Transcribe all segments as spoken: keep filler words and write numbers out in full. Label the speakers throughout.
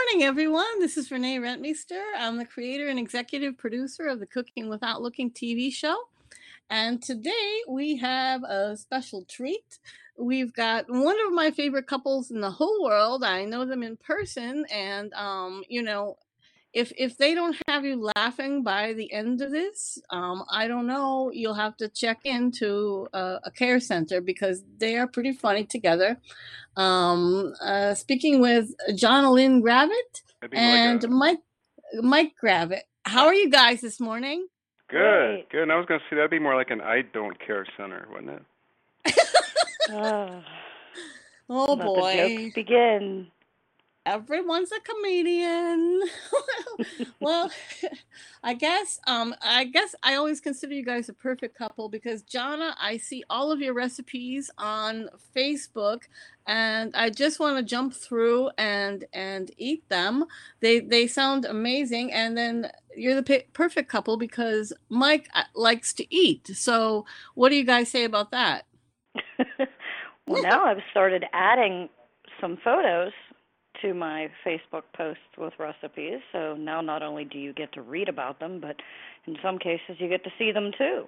Speaker 1: morning, everyone. This is Renee Rentmeester. I'm the creator and executive producer of the Cooking Without Looking T V show. And today we have a special treat. We've got one of my favorite couples in the whole world. I know them in person, and um, you know, if if they don't have you laughing by the end of this, um, I don't know. You'll have to check into a, a care center because they are pretty funny together. Um, uh, speaking with John Lynn Gravett
Speaker 2: It'd be like
Speaker 1: and
Speaker 2: a
Speaker 1: Mike Mike Gravett. How
Speaker 2: uh,
Speaker 1: are you guys this morning?
Speaker 2: good,
Speaker 3: Great.
Speaker 2: good. And I was gonna say that'd be more like an I don't care center, wouldn't it?
Speaker 3: Oh,
Speaker 1: Oh
Speaker 3: let the jokes
Speaker 1: boy.
Speaker 3: begin.
Speaker 1: Everyone's a comedian. Well, I guess um I guess I always consider you guys a perfect couple because Jonna, I see all of your recipes on Facebook and I just want to jump through and and eat them. They they sound amazing, and then you're the pe- perfect couple because Mike uh, likes to eat. So, what do you guys say about that?
Speaker 3: Well, now I've started adding some photos to my Facebook posts with recipes. So now not only do you get to read about them, but in some cases you get to see them too.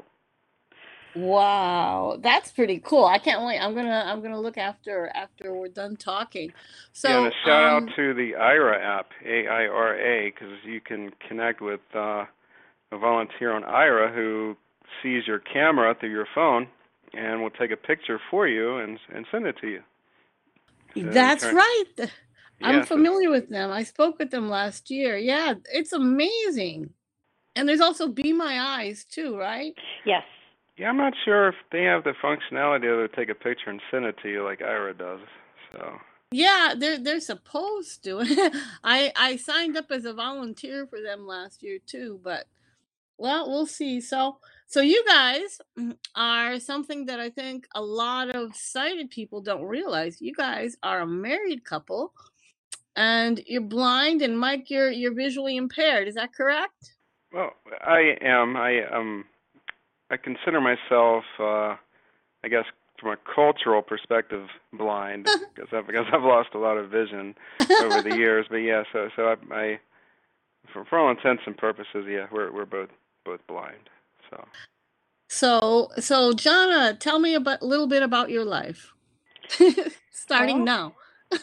Speaker 1: Wow, that's pretty cool. I can't wait. I'm gonna I'm gonna look after after we're done talking.
Speaker 2: Yeah, and a
Speaker 1: So,
Speaker 2: shout out
Speaker 1: um,
Speaker 2: to the Aira app, A I R A, because you can connect with uh, a volunteer on Aira who sees your camera through your phone and will take a picture for you and and send it to you. So you
Speaker 1: that's
Speaker 2: turn,
Speaker 1: right. I'm
Speaker 2: yes, it's,
Speaker 1: familiar with them. I spoke with them last year. Yeah, it's amazing. And there's also Be My Eyes too, right?
Speaker 3: Yes.
Speaker 2: yeah, I'm not sure if they have the functionality to take a picture and send it to you like Aira does. So.
Speaker 1: Yeah, they're they're supposed to. I I signed up as a volunteer for them last year too, but well, we'll see. So, so you guys are something that I think a lot of sighted people don't realize. You guys are a married couple, and you're blind, and Mike, you're you're visually impaired. Is that correct?
Speaker 2: Well, I am. I um I consider myself, uh, I guess, from a cultural perspective, blind because I've, because I've lost a lot of vision over the years. But yeah, so so I, I for, for all intents and purposes, yeah, we're we're both both blind. So
Speaker 1: So, so Jonna, tell me about a little bit about your life, starting
Speaker 3: Well,
Speaker 1: now.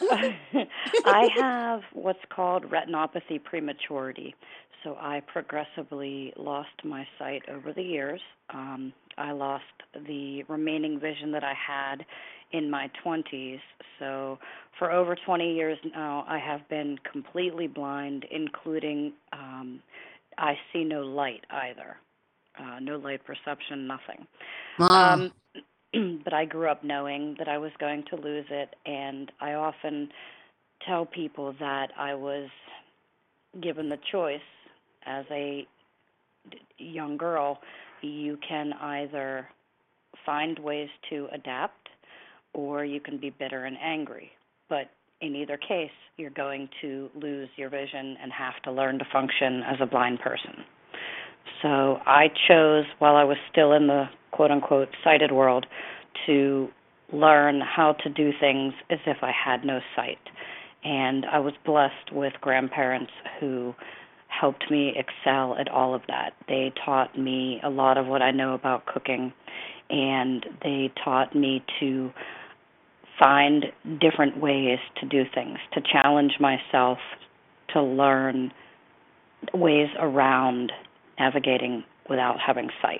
Speaker 3: I have what's called retinopathy prematurity. So I progressively lost my sight over the years. Um, I lost the remaining vision that I had in my twenties. So for over twenty years now, I have been completely blind, including um, I see no light either. Uh, no light perception, nothing.
Speaker 1: Ah,
Speaker 3: Um, but I grew up knowing that I was going to lose it, and I often tell people that I was given the choice as a young girl. You can either find ways to adapt or you can be bitter and angry. But in either case, you're going to lose your vision and have to learn to function as a blind person. So I chose, while I was still in the quote unquote sighted world, to learn how to do things as if I had no sight. And I was blessed with grandparents who helped me excel at all of that. They taught me a lot of what I know about cooking, and they taught me to find different ways to do things, to challenge myself, to learn ways around navigating without having sight.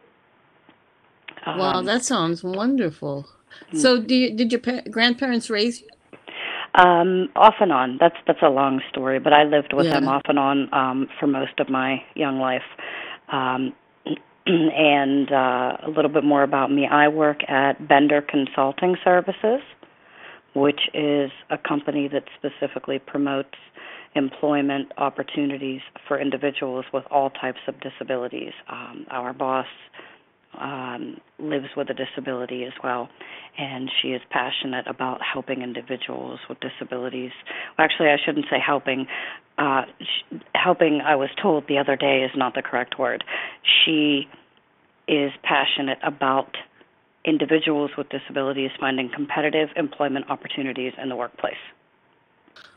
Speaker 1: wow,
Speaker 3: Um,
Speaker 1: that sounds wonderful. So, do you, did your pa- grandparents raise you?
Speaker 3: um, off and on. That's that's a long story, but I lived with them
Speaker 1: Yeah.
Speaker 3: off and on um, for most of my young life. Um, and uh, a little bit more about me. I work at Bender Consulting Services, which is a company that specifically promotes employment opportunities for individuals with all types of disabilities. Um, our boss um, lives with a disability as well, and she is passionate about helping individuals with disabilities. Well, actually, I shouldn't say helping. Uh, sh- helping, I was told the other day, is not the correct word. She is passionate about individuals with disabilities finding competitive employment opportunities in the workplace.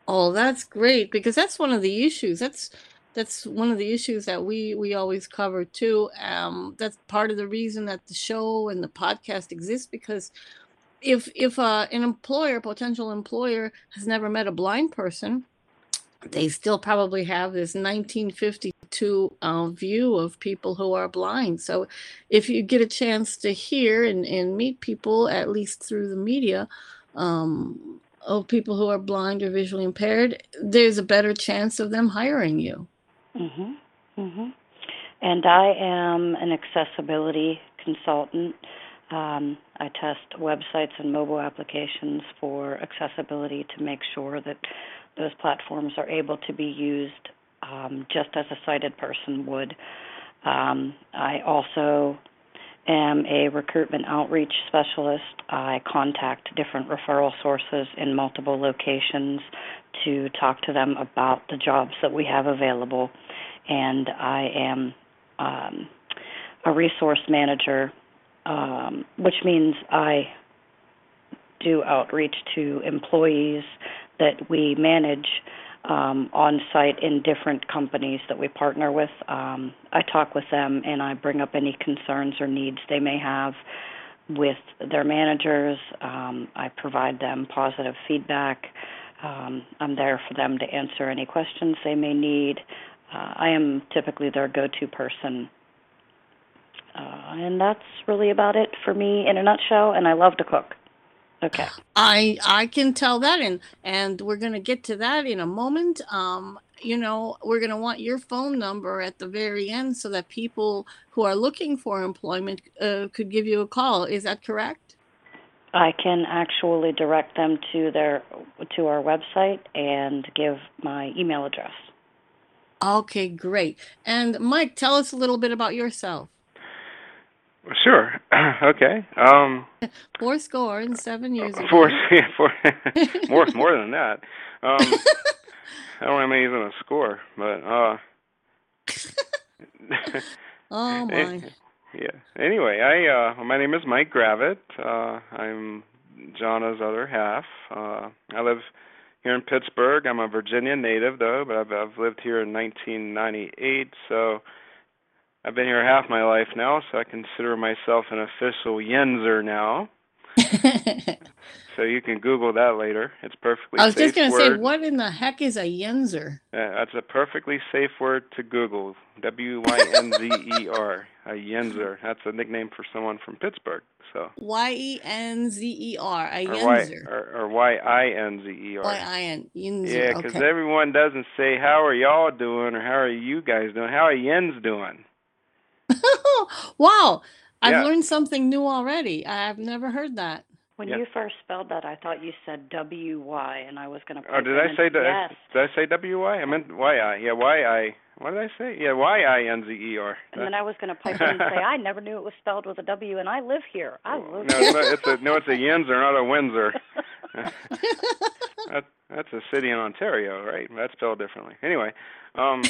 Speaker 1: Oh, that's great because that's one of the issues. That's that's one of the issues that we we always cover too. Um, that's part of the reason that the show and the podcast exists because if if uh, an employer, potential employer, has never met a blind person, they still probably have this nineteen fifty-two uh, view of people who are blind. So if you get a chance to hear and, and meet people, at least through the media, um, of people who are blind or visually impaired, there's a better chance of them hiring you.
Speaker 3: Mhm. Mhm. And I am an accessibility consultant. Um, I test websites and mobile applications for accessibility to make sure that those platforms are able to be used um, just as a sighted person would. Um, I also am a recruitment outreach specialist. I contact different referral sources in multiple locations to talk to them about the jobs that we have available. And I am um, a resource manager, um, which means I do outreach to employees that we manage um, on site in different companies that we partner with. Um, I talk with them and I bring up any concerns or needs they may have with their managers. Um, I provide them positive feedback. Um, I'm there for them to answer any questions they may need. Uh, I am typically their go-to person. Uh, and that's really about it for me in a nutshell, and I love to cook. Okay.
Speaker 1: I I can tell that, and and we're gonna get to that in a moment. Um, you know, we're gonna want your phone number at the very end so that people who are looking for employment uh, could give you a call. Is that correct?
Speaker 3: I can actually direct them to their to our website and give my email address.
Speaker 1: Okay, great. And Mike, tell us a little bit about yourself.
Speaker 2: Sure. Okay. Um,
Speaker 1: Four score and seven years
Speaker 2: four,
Speaker 1: ago.
Speaker 2: yeah, four, more, more than that. Um, I don't have even a score, but uh,
Speaker 1: Oh
Speaker 2: eh,
Speaker 1: my.
Speaker 2: yeah. Anyway, I uh, my name is Mike Gravitt. Uh, I'm Jana's other half. Uh, I live here in Pittsburgh. I'm a Virginia native, though, but I've, I've lived here in nineteen ninety-eight, so I've been here half my life now, so I consider myself an official Yenzer now. So you can Google that later. It's a perfectly
Speaker 1: I was just
Speaker 2: safe
Speaker 1: gonna say,
Speaker 2: word.
Speaker 1: what in the heck is a yenzer?
Speaker 2: Uh, that's a perfectly safe word to Google. W Y N Z E R. A Yenzer. That's a nickname for someone from Pittsburgh. So.
Speaker 1: Y E N Z E R, a
Speaker 2: Or Y
Speaker 1: yenzer.
Speaker 2: or, or Y I N Z E R.
Speaker 1: Y I N, yenzer.
Speaker 2: Yeah, 'cause
Speaker 1: Okay.
Speaker 2: everyone doesn't say how are y'all doing or how are you guys doing. How are Yens doing?
Speaker 1: Wow, I've
Speaker 2: Yeah.
Speaker 1: learned something new already. I've never heard that.
Speaker 3: When
Speaker 2: Yeah.
Speaker 3: you first spelled that, I thought you said W Y, and I was going to
Speaker 2: Oh,
Speaker 3: pipe
Speaker 2: did
Speaker 3: in
Speaker 2: I
Speaker 3: and
Speaker 2: say
Speaker 3: yes.
Speaker 2: did I say W Y? I meant Y I. Yeah, Y I. What did I say? Yeah, Y I N Z E R.
Speaker 3: And then I was going to pipe in and say, I never knew it was spelled with a W, and I live here. I live
Speaker 2: No,
Speaker 3: here.
Speaker 2: it's not, it's a no, it's a Yenzer, not a Windsor. that, that's a city in Ontario, right? That's spelled differently. Anyway, um,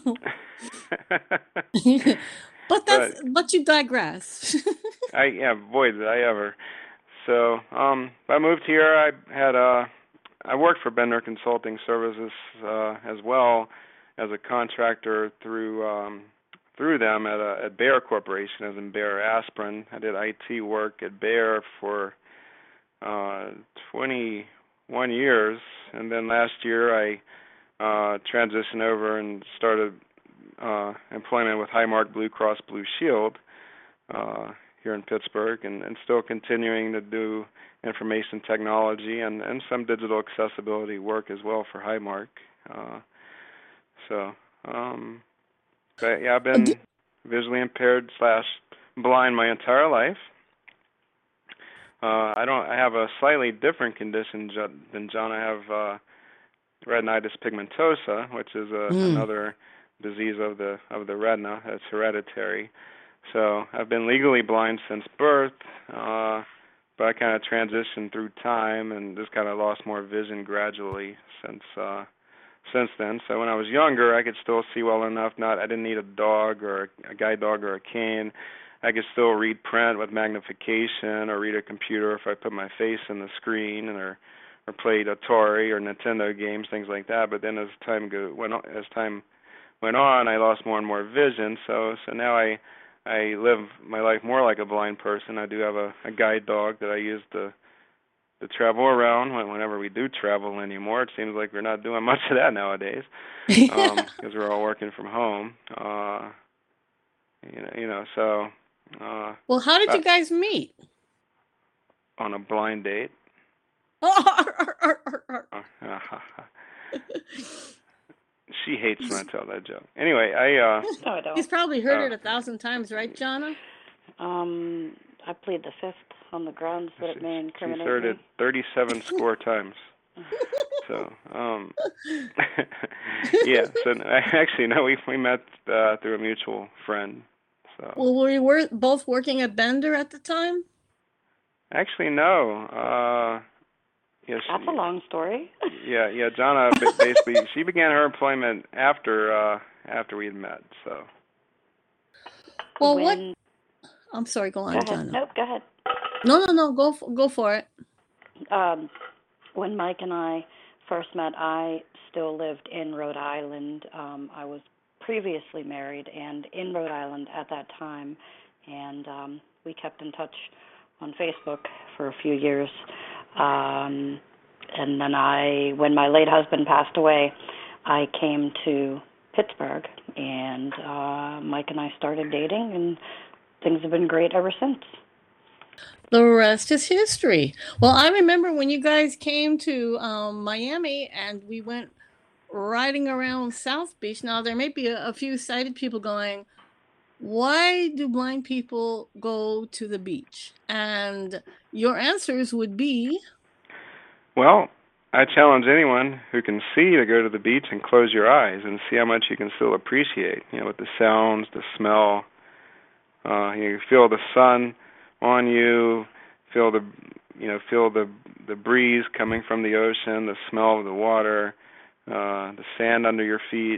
Speaker 1: But that's
Speaker 2: but
Speaker 1: but you digress.
Speaker 2: I yeah, boy did I ever. So, um, I moved here. I had uh, I worked for Bender Consulting Services uh, as well as a contractor through um, through them at a, at Bayer Corporation, as in Bayer Aspirin. I did I T work at Bayer for uh, twenty-one years, and then last year I uh, transitioned over and started uh, employment with Highmark Blue Cross Blue Shield uh, here in Pittsburgh, and, and still continuing to do information technology and, and some digital accessibility work as well for Highmark. Uh, so, um, but yeah, I've been visually impaired slash blind my entire life. Uh, I don't. I have a slightly different condition jo- than John. I have uh, retinitis pigmentosa, which is a,
Speaker 1: Mm.
Speaker 2: another disease of the of the retina. That's hereditary. So I've been legally blind since birth, uh, but I kind of transitioned through time and just kind of lost more vision gradually since uh, since then. So when I was younger, I could still see well enough. Not I didn't need a dog or a, a guide dog or a cane. I could still read print with magnification or read a computer if I put my face in the screen or or played Atari or Nintendo games, things like that. But then as time go went on, as time went on, I lost more and more vision. So so now I I live my life more like a blind person. I do have a, a guide dog that I use to to travel around whenever we do travel anymore. It seems like we're not doing much of that nowadays because um, we're all working from home. Uh, you know, you know. So. Uh,
Speaker 1: well, how did you guys meet?
Speaker 2: On a blind date. She hates when I tell that joke. Anyway, I. Uh,
Speaker 3: no, I don't.
Speaker 1: He's probably heard
Speaker 2: uh,
Speaker 1: it a thousand times, right, Jonna?
Speaker 3: Um, I plead the fifth on the grounds that it may incriminate
Speaker 2: She's heard
Speaker 3: me.
Speaker 2: it thirty-seven score times. So, um, yeah. So actually, no, we we met uh, through a mutual friend. So.
Speaker 1: Well, were you were both working at Bender at the time?
Speaker 2: Actually, no. Uh, yeah, she,
Speaker 3: That's a long story.
Speaker 2: yeah, yeah. Jonna basically she began her employment after uh, after we had met. So.
Speaker 1: Well,
Speaker 3: when...
Speaker 1: what? I'm sorry. Go on,
Speaker 3: go ahead.
Speaker 1: Jonna.
Speaker 3: Nope. Go ahead.
Speaker 1: No, no, no. Go for, go for it.
Speaker 3: Um, when Mike and I first met, I still lived in Rhode Island. Um, I was previously married and in Rhode Island at that time, and um, we kept in touch on Facebook for a few years. Um, and then I, when my late husband passed away, I came to Pittsburgh, and uh, Mike and I started dating, and things have been great ever since.
Speaker 1: The rest is history. Well, I remember when you guys came to um, Miami and we went riding around South Beach. Now, there may be a, a few sighted people going, why do blind people go to the beach? And your answers would be?
Speaker 2: Well, I challenge anyone who can see to go to the beach and close your eyes and see how much you can still appreciate, you know, with the sounds, the smell. Uh, you feel the sun on you, feel the, you know, feel the the breeze coming from the ocean, the smell of the water, uh, the sand under your feet.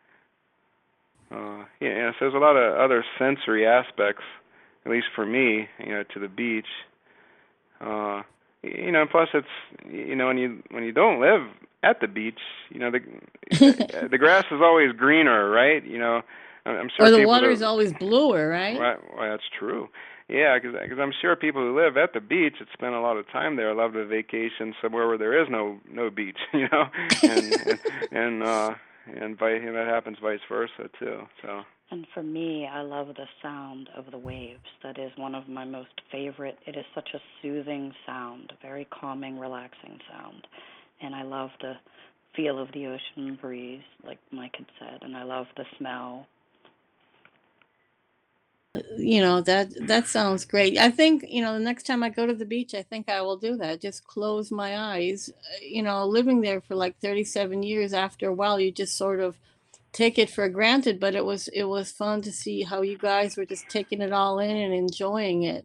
Speaker 2: Uh, yeah, so there's a lot of other sensory aspects, at least for me, you know, to the beach. Uh, you know, plus it's, you know, when you when you don't live at the beach, you know, the the grass is always greener, right? You know, I'm sure.
Speaker 1: Or the
Speaker 2: people
Speaker 1: water
Speaker 2: that,
Speaker 1: is always bluer, right?
Speaker 2: Right. Well, that's true. Yeah, because I'm sure people who live at the beach that spend a lot of time there love to vacation somewhere where there is no no beach, you know, and and and, uh, and, by, and that happens vice versa too. So.
Speaker 3: And for me, I love the sound of the waves. That is one of my most favorite. It is such a soothing sound, a very calming, relaxing sound, and I love the feel of the ocean breeze, like Mike had said, and I love the smell.
Speaker 1: You know, that that sounds great. I think, you know, the next time I go to the beach, I think I will do that. Just close my eyes. You know, living there for like thirty-seven years, after a while, you just sort of take it for granted. But it was it was fun to see how you guys were just taking it all in and enjoying it.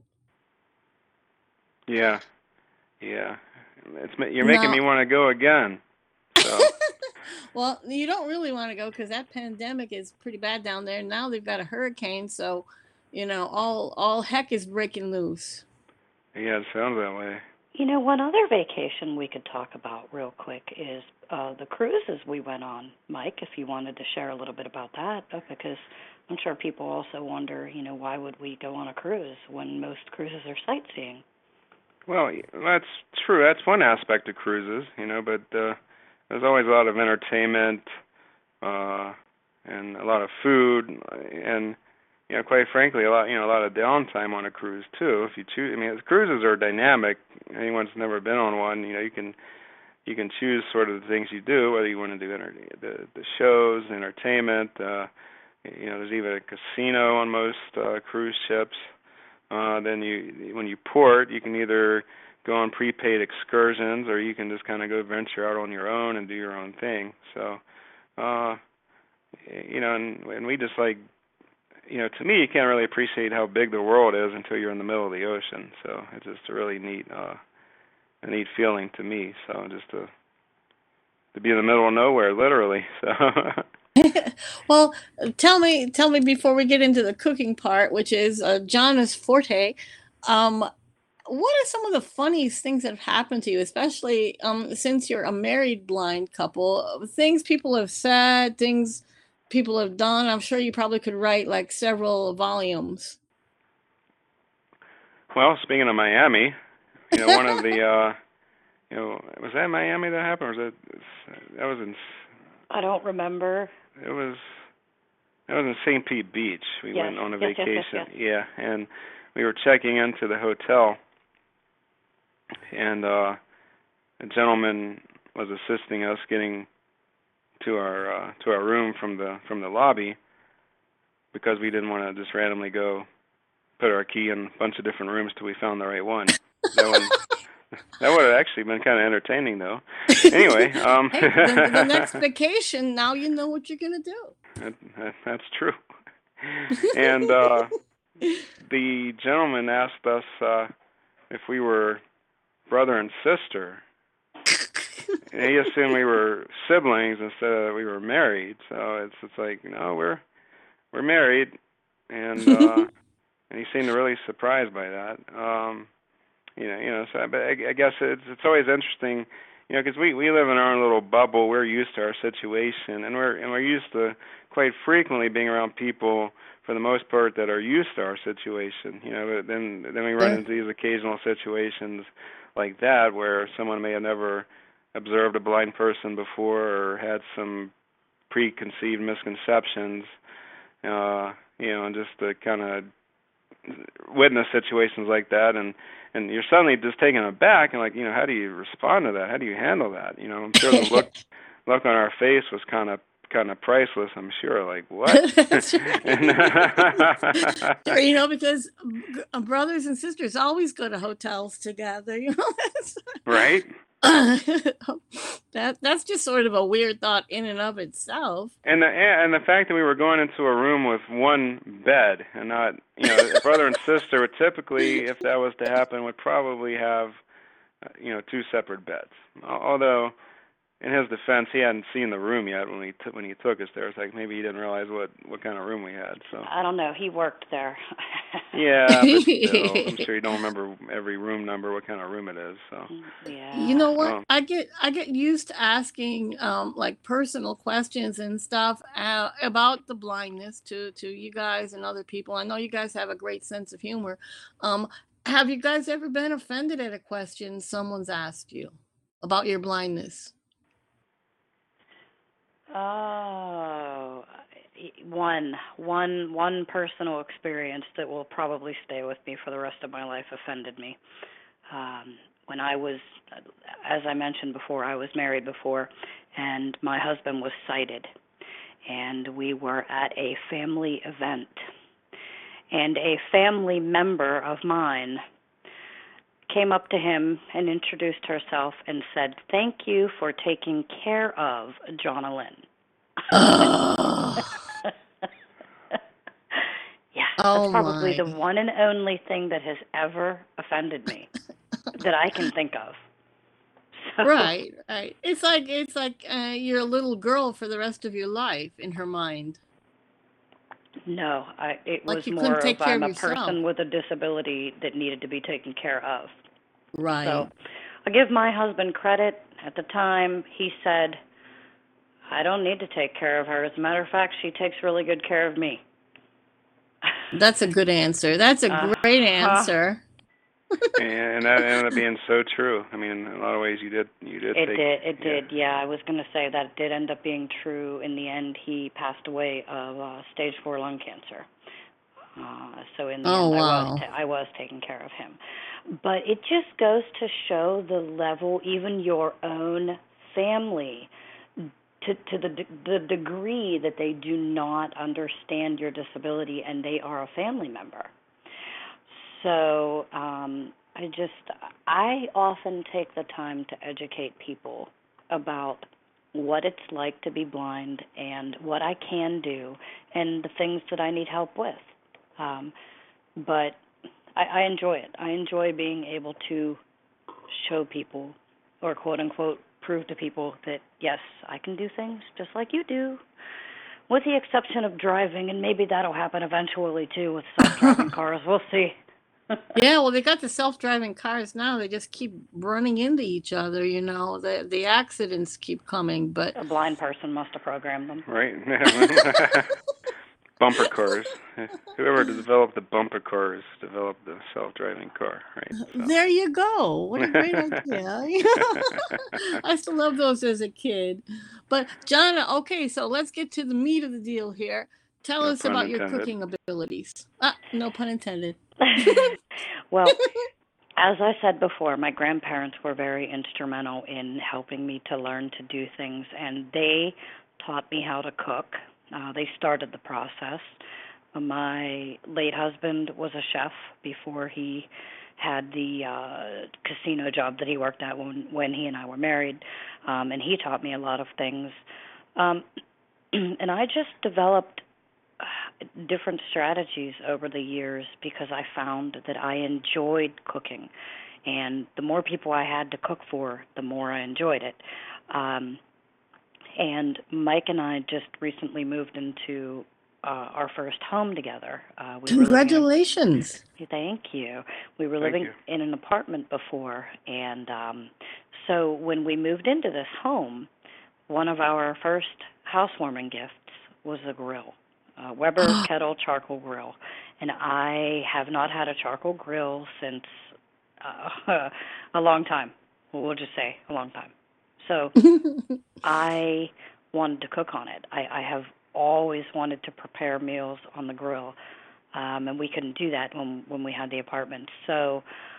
Speaker 2: Yeah, yeah. It's you're making now, me want to go again. So.
Speaker 1: Well, you don't really want to go because that pandemic is pretty bad down there. Now they've got a hurricane, so. You know, all all heck is breaking loose.
Speaker 2: Yeah, it sounds that way.
Speaker 3: You know, one other vacation we could talk about real quick is uh, the cruises we went on. Mike, if you wanted to share a little bit about that, because I'm sure people also wonder, you know, why would we go on a cruise when most cruises are sightseeing?
Speaker 2: Well, that's true. That's one aspect of cruises, you know, but uh, there's always a lot of entertainment uh, and a lot of food and, you know, quite frankly, a lot, you know, a lot of downtime on a cruise too. If you choose, I mean, cruises are dynamic. Anyone's never been on one, you know, you can you can choose sort of the things you do, whether you want to do enter- the the shows, entertainment. Uh, you know, there's even a casino on most uh, cruise ships. Uh, then you, when you port, you can either go on prepaid excursions, or you can just kind of go venture out on your own and do your own thing. So, uh, you know, and, and we just like. You know, to me, you can't really appreciate how big the world is until you're in the middle of the ocean. So it's just a really neat, uh, a neat feeling to me. So just to to be in the middle of nowhere, literally. So.
Speaker 1: Well, tell me, tell me before we get into the cooking part, which is uh, Jonna's forte. Um, what are some of the funniest things that have happened to you, especially um, since you're a married blind couple? uh, Things people have said, things people have done. I'm sure you probably could write like several volumes.
Speaker 2: Well, speaking of Miami, you know, one of the, uh, you know, was that Miami that happened, or was that that was in
Speaker 3: I don't remember.
Speaker 2: it was that was in Saint Pete Beach. We
Speaker 3: Yes,
Speaker 2: went on a
Speaker 3: yes, yes, yes,
Speaker 2: vacation,
Speaker 3: yes.
Speaker 2: yeah, and we were checking into the hotel, and uh, a gentleman was assisting us getting to our uh, to our room from the from the lobby because we didn't want to just randomly go put our key in a bunch of different rooms till we found the right one. That one that would have actually been kind of entertaining, though. Anyway, um,
Speaker 1: Hey, the, the next vacation, now you know what you're gonna
Speaker 2: that, that, that's true. And uh, the gentleman asked us uh, if we were brother and sister.
Speaker 1: do.
Speaker 2: And he assumed we were siblings instead of we were married. So it's it's like, no, we're we're married, and uh, and he seemed really surprised by that. Um, you know, you know. So, but I, I guess it's it's always interesting, you know, because we we live in our own little bubble. We're used to our situation, and we're and we're used to quite frequently being around people for the most part that are used to our situation. You know, but then then we run
Speaker 1: Sure.
Speaker 2: into these occasional situations like that where someone may have never observed a blind person before or had some preconceived misconceptions, uh, you know, and just to kind of witness situations like that, and and you're suddenly just taken aback, and like, you know, how do you respond to that? How do you handle that? You know, I'm sure the look look on our face was kind of kind of priceless. I'm sure, like, what?
Speaker 1: That's
Speaker 2: And
Speaker 1: right. Sure, you know, because g- uh, brothers and sisters always go to hotels together. You know, that's
Speaker 2: right?
Speaker 1: that that's just sort of a weird thought in and of itself.
Speaker 2: And the and the fact that we were going into a room with one bed and not, you know, a brother and sister would typically, if that was to happen, would probably have, uh, you know, two separate beds. Al- Although, in his defense, he hadn't seen the room yet when he t- when he took us there. It's like maybe he didn't realize what what kind of room we had. So
Speaker 3: I don't know. He worked there.
Speaker 2: yeah, but still, I'm sure you don't remember every room number, what kind of room it is. So,
Speaker 1: You
Speaker 3: Yeah.
Speaker 1: know what?
Speaker 2: oh,
Speaker 1: I get I get used to asking um like personal questions and stuff uh, about the blindness to to you guys and other people. I know you guys have a great sense of humor. Um have you guys ever been offended at a question someone's asked you about your blindness?
Speaker 3: Oh, I- one, one, one personal experience that will probably stay with me for the rest of my life offended me. Um, when I was, as I mentioned before, I was married before, and my husband was sighted, and we were at a family event, and a family member of mine came up to him and introduced herself and said, "Thank you for taking care of Jonalyn."
Speaker 1: Oh,
Speaker 3: Yeah, that's
Speaker 1: oh
Speaker 3: probably
Speaker 1: my.
Speaker 3: the one and only thing that has ever offended me that I can think of. So,
Speaker 1: Right, right. It's like it's like uh, you're a little girl for the rest of your life in her mind.
Speaker 3: no, I, it
Speaker 1: Like
Speaker 3: was
Speaker 1: you couldn't
Speaker 3: more
Speaker 1: take
Speaker 3: of
Speaker 1: care
Speaker 3: I'm
Speaker 1: of
Speaker 3: a
Speaker 1: yourself.
Speaker 3: person with a disability that needed to be taken care of. So
Speaker 1: Right.
Speaker 3: I give my husband credit. At the time, he said, "I don't need to take care of her. As a matter of fact, she takes really good care of me."
Speaker 1: That's a good answer. That's a great
Speaker 3: Uh-huh.
Speaker 1: answer.
Speaker 2: and that ended up being so true. I mean, in a lot of ways, you did you did
Speaker 3: It
Speaker 2: take,
Speaker 3: did. It
Speaker 2: yeah,
Speaker 3: did. Yeah, I was going to say that did end up being true. In the end, he passed away of uh, stage four lung cancer. Uh, so in the
Speaker 1: Oh
Speaker 3: end, I was
Speaker 1: wow.
Speaker 3: ta- I was taking care of him. But it just goes to show the level, even your own family, to to the de- the degree that they do not understand your disability and they are a family member. So um, I just, I often take the time to educate people about what it's like to be blind and what I can do and the things that I need help with. Um, but I, I enjoy it. I enjoy being able to show people, or quote unquote, prove to people that yes, I can do things just like you do, with the exception of driving, and maybe that'll happen eventually too with self-driving cars. We'll see.
Speaker 1: Yeah, well, they got the self-driving cars now. They just keep running into each other, you know. The the accidents keep coming, but
Speaker 3: A blind person must have programmed them.
Speaker 2: Right? Bumper cars. Whoever developed the bumper cars developed the self-driving car, right? So.
Speaker 1: there you go. What a great idea. I used to love those as a kid. But John, okay, so let's get to the meat of the deal here. Tell
Speaker 2: No
Speaker 1: us
Speaker 2: pun
Speaker 1: about your
Speaker 2: intended.
Speaker 1: cooking abilities. Ah, no pun intended.
Speaker 3: Well, as I said before, my grandparents were very instrumental in helping me to learn to do things, and they taught me how to cook. Uh, they started the process. My late husband was a chef before he had the uh, casino job that he worked at when when he and I were married, um, and he taught me a lot of things. Um, and I just developed uh, different strategies over the years because I found that I enjoyed cooking, and the more people I had to cook for, the more I enjoyed it. Um, and Mike and I just recently moved into uh, our first home together. Uh, we were living in a
Speaker 1: Congratulations.
Speaker 3: Thank you. We were
Speaker 2: Thank
Speaker 3: living
Speaker 2: you.
Speaker 3: in an apartment before, and um, so when we moved into this home, one of our first housewarming gifts was a grill, a Weber
Speaker 1: Oh.
Speaker 3: Kettle charcoal grill, and I have not had a charcoal grill since uh, a long time. We'll just say a long time. So I wanted to cook on it. I, I have always wanted to prepare meals on the grill, um, and we couldn't do that when when we had the apartment. So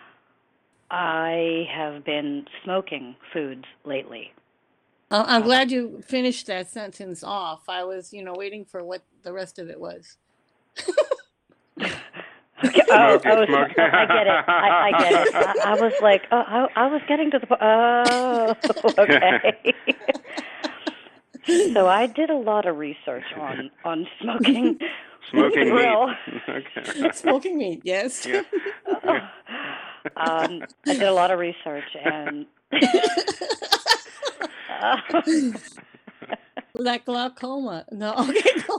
Speaker 3: I have been smoking foods lately.
Speaker 1: Uh, I'm
Speaker 3: Uh,
Speaker 1: glad you finished that sentence off. I was, you know, waiting for what the rest of it was.
Speaker 3: okay. Oh,
Speaker 2: Smoking,
Speaker 3: oh,
Speaker 2: smoking.
Speaker 3: oh, I get it. I, I get it. I, I was like, oh, I, I was getting to the. po- Oh, okay. So I did a lot of research on on smoking with the
Speaker 2: Smoking meat.
Speaker 3: grill.
Speaker 2: Okay.
Speaker 1: Smoking meat, yes.
Speaker 2: Yeah.
Speaker 3: um, I did a lot of research and. uh,
Speaker 1: Like glaucoma. No, okay, go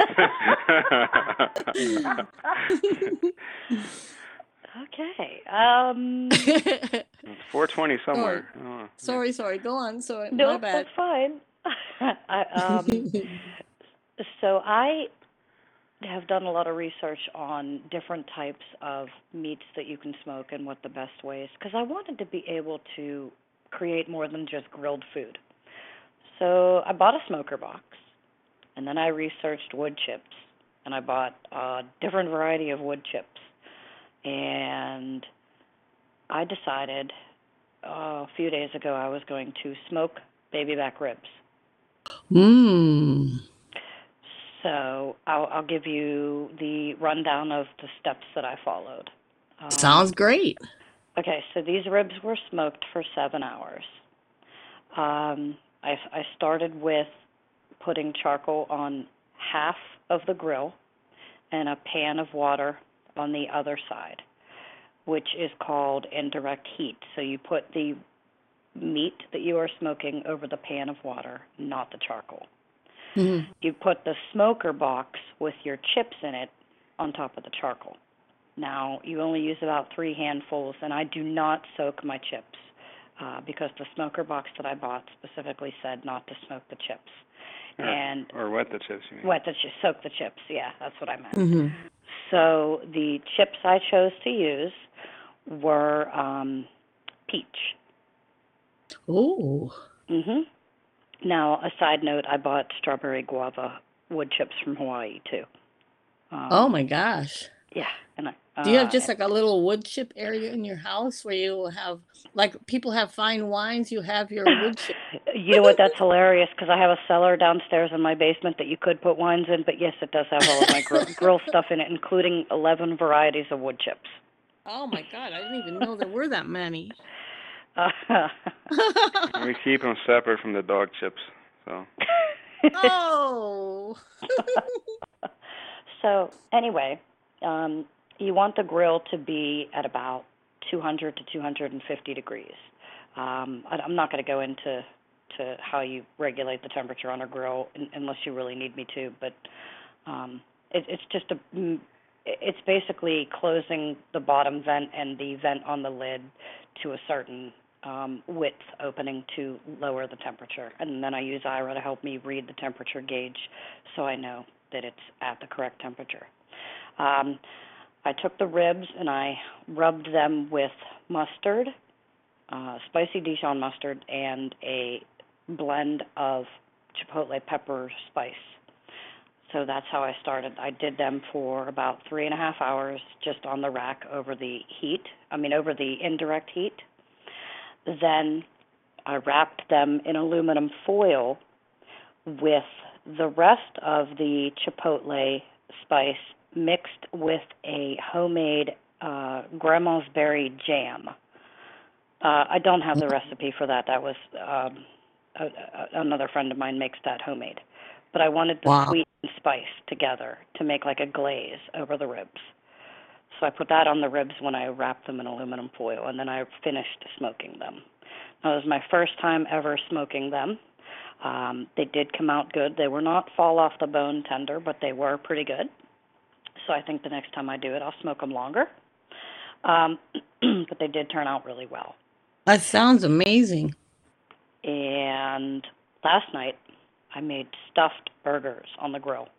Speaker 3: okay. Um.
Speaker 1: on.
Speaker 2: It's four twenty
Speaker 1: Sorry.
Speaker 2: somewhere. Oh, yeah.
Speaker 1: Sorry, sorry. Go on. Sorry, my
Speaker 3: Nope, that's
Speaker 1: bad.
Speaker 3: fine. I, um. So I have done a lot of research on different types of meats that you can smoke and what the best way is, because I wanted to be able to create more than just grilled food. So I bought a smoker box, and then I researched wood chips, and I bought a different variety of wood chips, and I decided uh, a few days ago I was going to smoke baby back ribs.
Speaker 1: Mmm.
Speaker 3: So I'll, I'll give you the rundown of the steps that I followed.
Speaker 1: Sounds
Speaker 3: Um,
Speaker 1: great.
Speaker 3: okay, so these ribs were smoked for seven hours. Um, I, I started with putting charcoal on half of the grill and a pan of water on the other side, which is called indirect heat. So you put the meat that you are smoking over the pan of water, not the charcoal.
Speaker 1: Mhm.
Speaker 3: You put the smoker box with your chips in it on top of the charcoal. Now, you only use about three handfuls, and I do not soak my chips uh, because the smoker box that I bought specifically said not to smoke the chips.
Speaker 2: Or,
Speaker 3: And
Speaker 2: or wet the chips, you mean?
Speaker 3: wet the chips, soak the chips, yeah, that's what I meant.
Speaker 1: Mhm.
Speaker 3: So the chips I chose to use were um, peach.
Speaker 1: Oh.
Speaker 3: Mhm. Now, a side note, I bought strawberry guava wood chips from Hawaii too.
Speaker 1: Oh
Speaker 3: Um,
Speaker 1: my gosh.
Speaker 3: yeah, and I,
Speaker 1: Do you have
Speaker 3: uh,
Speaker 1: just like a little wood chip area in your house where you have, like people have fine wines, you have your wood chip?
Speaker 3: you know what? That's hilarious because I have a cellar downstairs in my basement that you could put wines in. But yes, it does have all of my grill, grill stuff in it, including eleven varieties of wood chips.
Speaker 1: Oh my God, I didn't even know there were that many.
Speaker 3: Uh,
Speaker 2: We keep them separate from the dog chips. So.
Speaker 1: Oh.
Speaker 3: so anyway, um, you want the grill to be at about two hundred to two hundred fifty degrees. Um, I, I'm not going to go into to how you regulate the temperature on a grill in, unless you really need me to, but um, it, it's just a it's basically closing the bottom vent and the vent on the lid to a certain um, width opening to lower the temperature. And then I use Ira to help me read the temperature gauge so I know that it's at the correct temperature. Um, I took the ribs and I rubbed them with mustard, uh, spicy Dijon mustard, and a blend of chipotle pepper spice. So that's how I started. I did them for about three and a half hours just on the rack over the heat, I mean over the indirect heat. Then I wrapped them in aluminum foil with the rest of the chipotle spice mixed with a homemade uh, grandma's berry jam. Uh, I don't have the recipe for that. That was um, a, a, another friend of mine makes that homemade. But I wanted the
Speaker 1: Wow.
Speaker 3: sweet and spice together to make like a glaze over the ribs. So I put that on the ribs when I wrapped them in aluminum foil, and then I finished smoking them. Now, it was my first time ever smoking them. Um, they did come out good. They were not fall off the bone tender, but they were pretty good. So I think the next time I do it, I'll smoke them longer. Um, but they did turn out really well.
Speaker 1: That sounds amazing.
Speaker 3: And last night, I made stuffed burgers on the grill.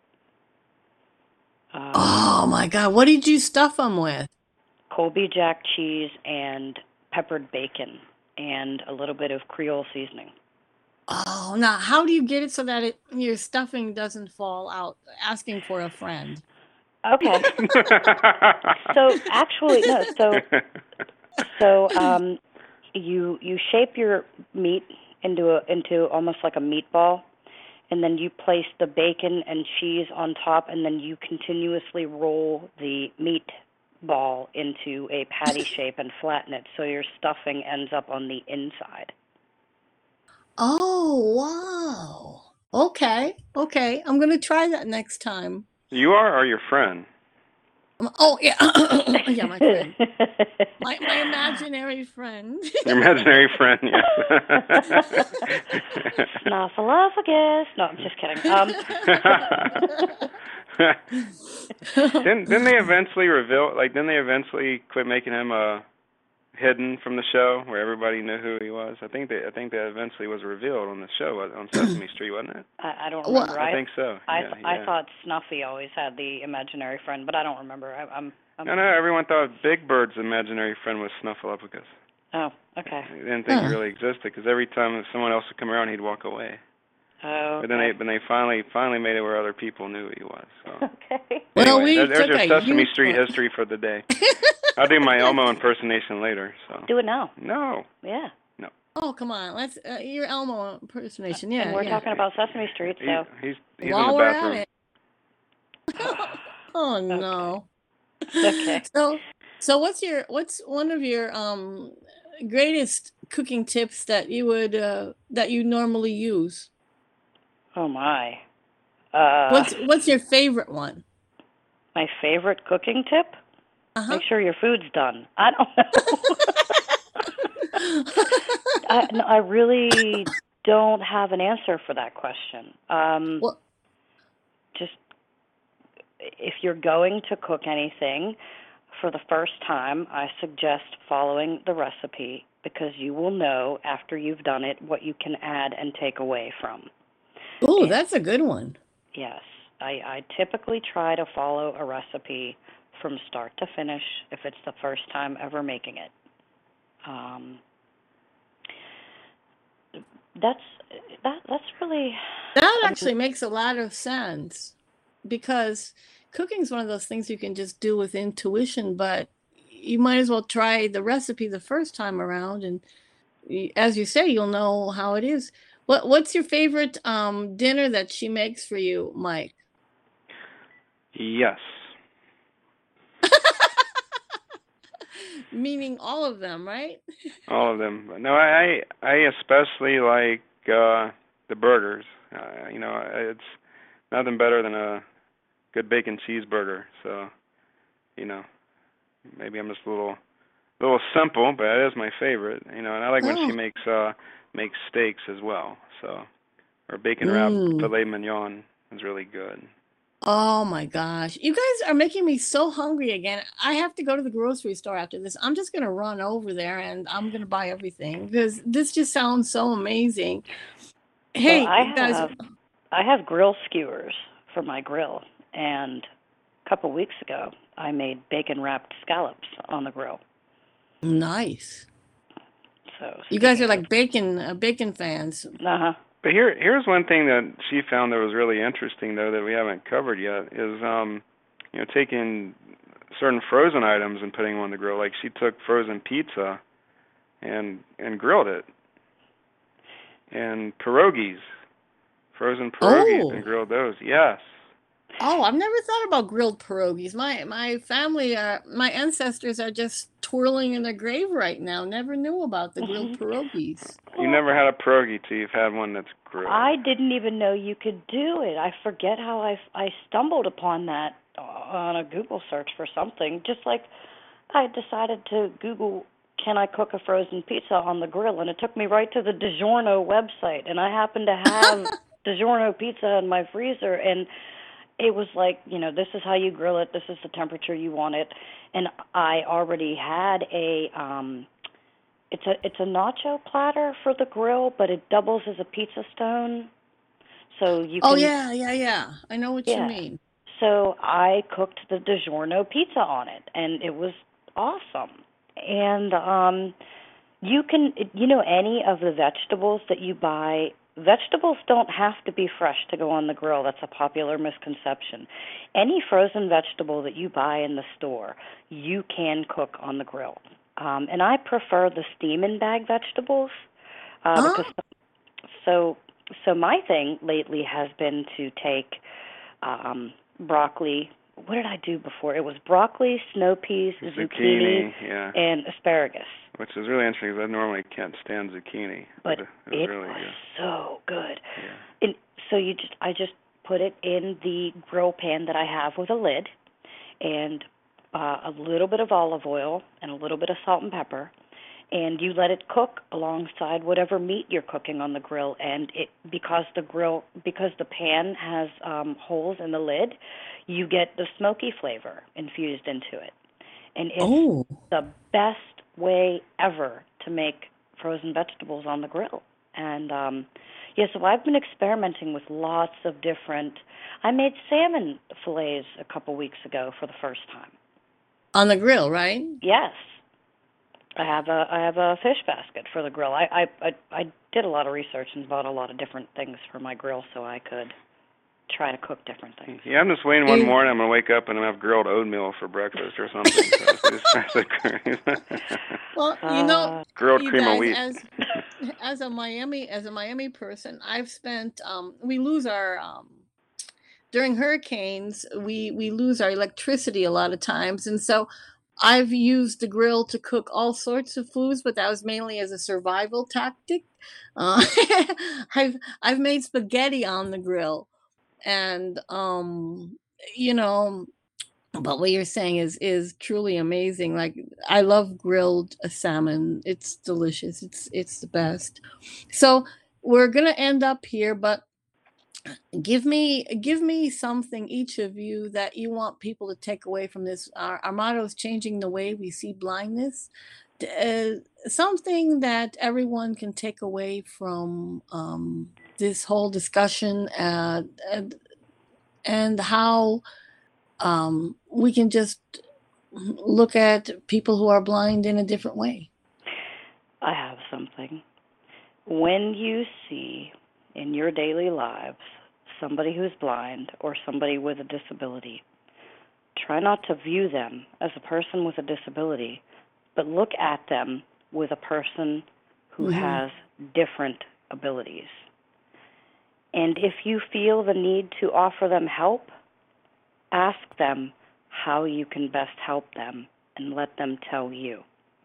Speaker 3: Um,
Speaker 1: Oh my God. What did you stuff them with?
Speaker 3: Colby Jack cheese and peppered bacon and a little bit of Creole seasoning.
Speaker 1: Oh, now how do you get it so that it, your stuffing doesn't fall out? Asking for a friend.
Speaker 3: Okay. So actually, no. So so um, you you shape your meat into a into almost like a meatball, and then you place the bacon and cheese on top, and then you continuously roll the meat ball into a patty shape and flatten it so your stuffing ends up on the inside.
Speaker 1: Oh, wow. Okay. Okay. I'm going to try that next time.
Speaker 2: You are, or your friend?
Speaker 1: Um, Oh, yeah. Yeah, my friend. My, my imaginary friend.
Speaker 2: Your imaginary friend, yes.
Speaker 3: Snuffleupagus. No, I'm just kidding. Um,
Speaker 2: didn't didn't they eventually reveal? Like, didn't they eventually quit making him uh hidden from the show, where everybody knew who he was? I think that I think that eventually was revealed on the show on Sesame Street, wasn't it?
Speaker 3: I, I don't
Speaker 1: Well,
Speaker 3: remember.
Speaker 2: I think so.
Speaker 3: I
Speaker 2: Yeah,
Speaker 3: I
Speaker 2: yeah.
Speaker 3: thought Snuffy always had the imaginary friend, but I don't remember. I, I'm, I'm.
Speaker 2: No, no. Everyone thought Big Bird's imaginary friend was Snuffleupagus.
Speaker 3: Oh, okay.
Speaker 2: They didn't think he
Speaker 1: Huh.
Speaker 2: really existed because every time someone else would come around, he'd walk away.
Speaker 3: Oh,
Speaker 2: But then they,
Speaker 3: okay.
Speaker 2: but they finally, finally made it where other people knew who he was. So
Speaker 3: Okay.
Speaker 1: Well,
Speaker 2: anyway,
Speaker 1: we
Speaker 2: there- there's
Speaker 1: took
Speaker 2: your
Speaker 1: a
Speaker 2: Sesame
Speaker 1: huge
Speaker 2: Street
Speaker 1: one.
Speaker 2: history for the day. I'll do my Elmo impersonation later. So
Speaker 3: Do it now.
Speaker 2: no,
Speaker 3: Yeah.
Speaker 1: Oh, come on. Let's uh, your Elmo impersonation. Yeah,
Speaker 3: And we're
Speaker 1: yeah.
Speaker 3: talking about Sesame Street,
Speaker 2: he,
Speaker 3: so
Speaker 2: he's he's
Speaker 1: While
Speaker 2: in the
Speaker 1: we're
Speaker 2: bathroom.
Speaker 1: at it. Oh no.
Speaker 3: Okay.
Speaker 1: So so what's your what's one of your um greatest cooking tips that you would uh that you normally use?
Speaker 3: Oh my. Uh,
Speaker 1: What's what's your favorite one?
Speaker 3: my favorite cooking tip?
Speaker 1: Uh-huh.
Speaker 3: Make sure your food's done. I don't know. I, no, I really don't have an answer for that question. Um,
Speaker 1: Well,
Speaker 3: just if you're going to cook anything for the first time, I suggest following the recipe because you will know after you've done it what you can add and take away from.
Speaker 1: oh,
Speaker 3: And
Speaker 1: that's a good one.
Speaker 3: yes, I, I typically try to follow a recipe from start to finish if it's the first time ever making it. Um, that's that. That's really.
Speaker 1: That
Speaker 3: I mean,
Speaker 1: actually makes a lot of sense because cooking is one of those things you can just do with intuition, but you might as well try the recipe the first time around, and y- as you say, you'll know how it is. What what's your favorite um dinner that she makes for you, Mike?
Speaker 2: Yes.
Speaker 1: Meaning all of them, right?
Speaker 2: All of them. No, I I especially like uh the burgers. Uh, you know, it's nothing better than a good bacon cheeseburger. So, you know, maybe I'm just a little little simple, but it is my favorite. You know, and I like when she
Speaker 1: Oh.
Speaker 2: makes uh makes steaks as well. So, or bacon wrapped
Speaker 1: Mm.
Speaker 2: filet mignon is really good.
Speaker 1: Oh my gosh. You guys are making me so hungry again. I have to go to the grocery store after this. I'm just going to run over there and I'm going to buy everything because this just sounds so amazing.
Speaker 3: Well,
Speaker 1: Hey,
Speaker 3: I
Speaker 1: guys.
Speaker 3: have I have grill skewers for my grill, and a couple weeks ago I made bacon wrapped scallops on the grill.
Speaker 1: Nice.
Speaker 3: So
Speaker 1: You guys are
Speaker 3: speaking of,
Speaker 1: like bacon uh, bacon fans.
Speaker 3: uh-huh.
Speaker 2: But here, here's one thing that she found that was really interesting, though, that we haven't covered yet, is um, you know, taking certain frozen items and putting them on the grill. Like she took frozen pizza and and grilled it, and pierogies, frozen pierogies, and
Speaker 1: Oh.
Speaker 2: grilled those. Yes.
Speaker 1: Oh, I've never thought about grilled pierogies. My my family are my ancestors are just twirling in their grave right now. Never knew about the grilled pierogies.
Speaker 2: You
Speaker 3: Well,
Speaker 2: never had a pierogi till you've had one that's grilled.
Speaker 3: I didn't even know you could do it. I forget how I I stumbled upon that on a Google search for something. Just like I decided to Google, can I cook a frozen pizza on the grill, and it took me right to the DiGiorno website, and I happened to have DiGiorno pizza in my freezer, and it was like, you know, this is how you grill it, this is the temperature you want it, and I already had a um it's a it's a nacho platter for the grill, but it doubles as a pizza stone, so you
Speaker 1: Oh
Speaker 3: can,
Speaker 1: yeah, yeah, yeah. I know what you
Speaker 3: yeah.
Speaker 1: mean.
Speaker 3: So I cooked the DiGiorno pizza on it, and it was awesome. And um you can, you know, any of the vegetables that you buy, vegetables don't have to be fresh to go on the grill. That's a popular misconception. Any frozen vegetable that you buy in the store, you can cook on the grill. Um, and I prefer the steam and bag vegetables uh,
Speaker 1: Huh?
Speaker 3: because so so my thing lately has been to take um, broccoli. What did I do before? It was broccoli, snow peas, zucchini,
Speaker 2: Zucchini, yeah.
Speaker 3: and asparagus.
Speaker 2: Which is really interesting because I normally can't stand zucchini,
Speaker 3: But
Speaker 2: but it was
Speaker 3: it
Speaker 2: really
Speaker 3: was
Speaker 2: good.
Speaker 3: so good.
Speaker 2: Yeah.
Speaker 3: And so you just, I just put it in the grill pan that I have with a lid, and uh, a little bit of olive oil and a little bit of salt and pepper, and you let it cook alongside whatever meat you're cooking on the grill. And it, because the grill, because the pan has um, holes in the lid, you get the smoky flavor infused into it, and it's
Speaker 1: Oh.
Speaker 3: the best way ever to make frozen vegetables on the grill. And um yeah, so I've been experimenting with lots of different. I made salmon fillets a couple weeks ago for the first time.
Speaker 1: On the grill, right?
Speaker 3: Yes, I have a I have a fish basket for the grill. I I I, I did a lot of research and bought a lot of different things for my grill so I could try to cook different things.
Speaker 2: Yeah, I'm just waiting one
Speaker 1: You,
Speaker 2: morning. I'm gonna wake up and I'm gonna have grilled oatmeal for breakfast or something. So it's just
Speaker 1: well, you know,
Speaker 3: Uh,
Speaker 2: grilled
Speaker 1: you
Speaker 2: cream of
Speaker 1: guys,
Speaker 2: wheat.
Speaker 1: as as a Miami as a Miami person, I've spent um we lose our um during hurricanes, we we lose our electricity a lot of times, and so I've used the grill to cook all sorts of foods, but that was mainly as a survival tactic. Uh, I've I've made spaghetti on the grill, and um, you know, but what you're saying is is truly amazing. Like I love grilled uh, salmon. It's delicious. It's it's the best. So we're gonna end up here, but give me give me something each of you that you want people to take away from this. Our, our motto is changing the way we see blindness. D- uh, something that everyone can take away from um, this whole discussion, uh, and, and how um, we can just look at people who are blind in a different way.
Speaker 3: I have something. When you see in your daily lives somebody who's blind or somebody with a disability, try not to view them as a person with a disability, but look at them with a person who
Speaker 1: Hmm.
Speaker 3: has different abilities. And if you feel the need to offer them help, ask them how you can best help them and let them tell you.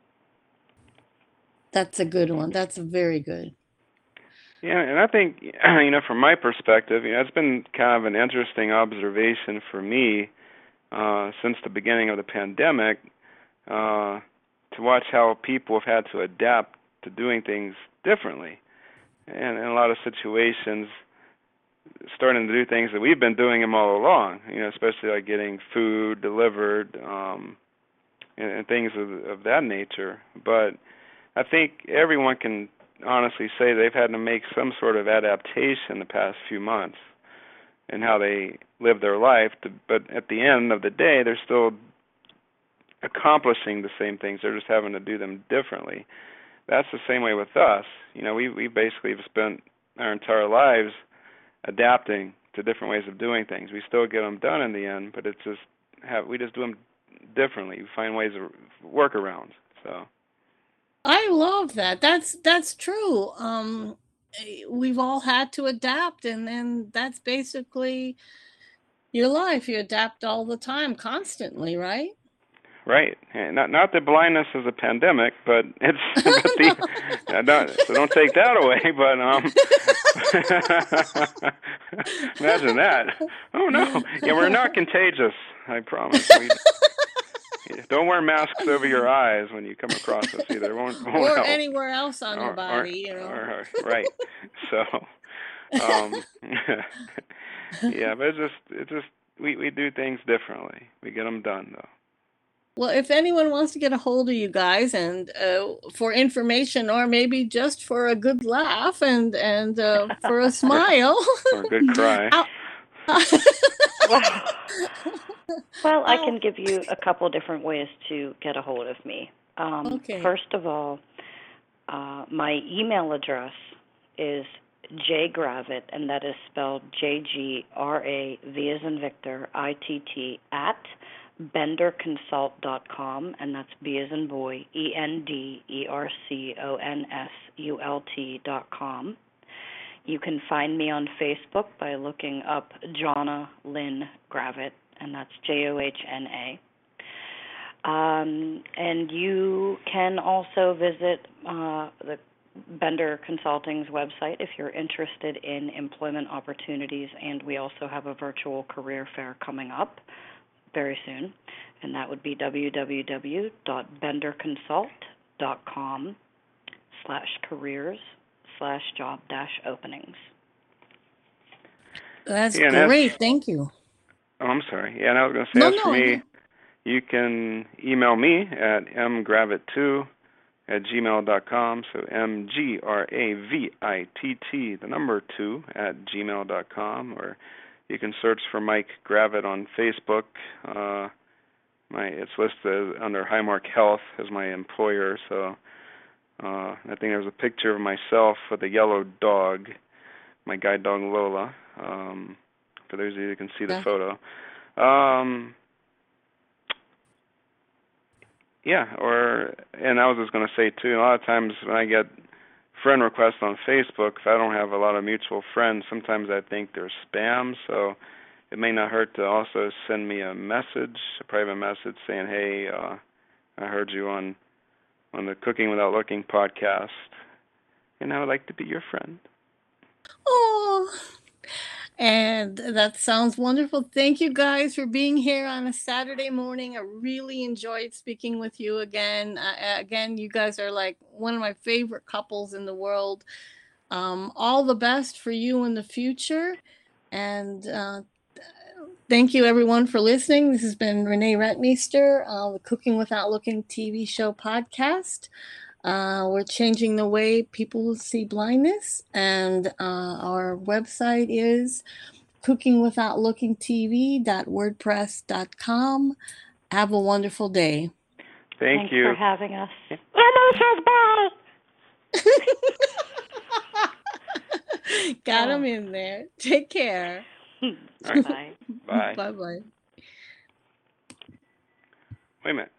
Speaker 1: That's a good one. That's very good.
Speaker 2: Yeah, and I think you know, from my perspective, you know, it's been kind of an interesting observation for me uh, since the beginning of the pandemic uh, to watch how people have had to adapt to doing things differently. And in a lot of situations, starting to do things that we've been doing them all along. You know, especially like getting food delivered um, and, and things of, of that nature. But I think everyone can honestly say they've had to make some sort of adaptation the past few months in how they live their life. To, but at the end of the day, they're still accomplishing the same things. They're just having to do them differently. That's the same way with us. You know, we we basically have spent our entire lives adapting to different ways of doing things. We still get them done in the end, but it's just have we just do them differently. We find ways of workarounds. So
Speaker 1: I love that. That's that's true. Um, we've all had to adapt, and then that's basically your life. You adapt all the time, constantly, right?
Speaker 2: Right. And not not that blindness is a pandemic, but it's but the uh, don't, so don't take that away. But um, imagine that. Oh no. Yeah, we're not contagious. I promise. We, don't wear masks over your eyes when you come across us either. It won't, won't
Speaker 1: or
Speaker 2: help.
Speaker 1: anywhere else on
Speaker 2: or,
Speaker 1: your body,
Speaker 2: or,
Speaker 1: you know.
Speaker 2: Or, right. So, um, yeah, but it's just it's just we we do things differently. We get them done though.
Speaker 1: Well, if anyone wants to get a hold of you guys and uh, for information, or maybe just for a good laugh and and uh, for a smile,
Speaker 2: or, or a good cry.
Speaker 3: well, well, I can give you a couple different ways to get a hold of me. Um,
Speaker 1: okay.
Speaker 3: First of all, uh, my email address is jgravitt, and that is spelled J G R A V as in Victor, I T T, at bender consult dot com, and that's B as in boy, E N D E R C O N S U L T dot com. You can find me on Facebook by looking up Johna Lynn Gravitt, and that's J O H N A. Um, and you can also visit uh, the Bender Consulting's website if you're interested in employment opportunities, and we also have a virtual career fair coming up very soon, and that would be www dot bender consult dot com slash careers slash job dash openings.
Speaker 1: That's yeah, great. That's, Thank you.
Speaker 2: Oh, I'm sorry. Yeah, and I was going to say,
Speaker 1: no,
Speaker 2: as
Speaker 1: no,
Speaker 2: for me, you can email me at m gravitt two at gmail dot com. So M G R A V I T T, the number two, at gmail dot com, or you can search for Mike Gravitt on Facebook. Uh, my it's listed under Highmark Health as my employer. So uh, I think there's a picture of myself with a yellow dog, my guide dog Lola. Um, for those of you who can see the yeah. photo. Um, yeah, or and I was just going to say too. A lot of times when I get friend requests on Facebook, if I don't have a lot of mutual friends, sometimes I think they're spam, so it may not hurt to also send me a message, a private message saying, hey, uh, I heard you on on the Cooking Without Looking podcast, and I would like to be your friend.
Speaker 1: Oh, and that sounds wonderful. Thank you guys for being here on a Saturday morning. I really enjoyed speaking with you again. Uh, again, you guys are like one of my favorite couples in the world. Um, all the best for you in the future. And uh, thank you, everyone, for listening. This has been Renee Rentmeester, uh, the Cooking Without Looking T V show podcast. Uh, we're changing the way people see blindness, and uh, our website is cooking without looking t v dot wordpress dot com. Have a wonderful day.
Speaker 2: Thank
Speaker 3: Thanks
Speaker 2: you
Speaker 3: for having us. Bye.
Speaker 1: Got him in there. Take care.
Speaker 3: Bye.
Speaker 2: Bye.
Speaker 1: Bye bye.
Speaker 2: Wait a minute.